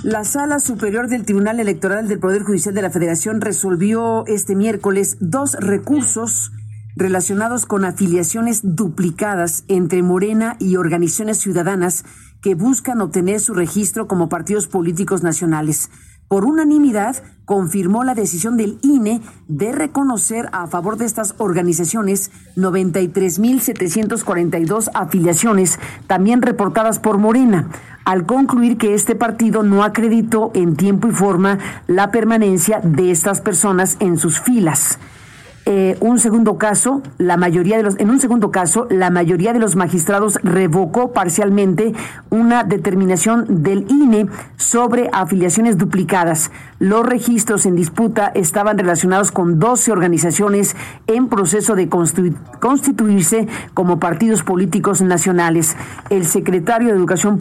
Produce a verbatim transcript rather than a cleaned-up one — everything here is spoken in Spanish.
La Sala Superior del Tribunal Electoral del Poder Judicial de la Federación resolvió este miércoles dos recursos relacionados con afiliaciones duplicadas entre Morena y organizaciones ciudadanas que buscan obtener su registro como partidos políticos nacionales. Por unanimidad, confirmó la decisión del I N E de reconocer a favor de estas organizaciones noventa y tres mil setecientas cuarenta y dos afiliaciones, también reportadas por Morena, al concluir que este partido no acreditó en tiempo y forma la permanencia de estas personas en sus filas. Eh, un segundo caso, la mayoría de los, en un segundo caso, la mayoría de los magistrados revocó parcialmente una determinación del I N E sobre afiliaciones duplicadas. Los registros en disputa estaban relacionados con doce organizaciones en proceso de constitu- constituirse como partidos políticos nacionales. El secretario de Educación